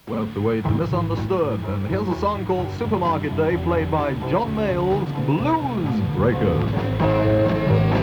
Well, the way to Misunderstood, and here's a song called Supermarket Day, played by John Mayall's Blues Breakers.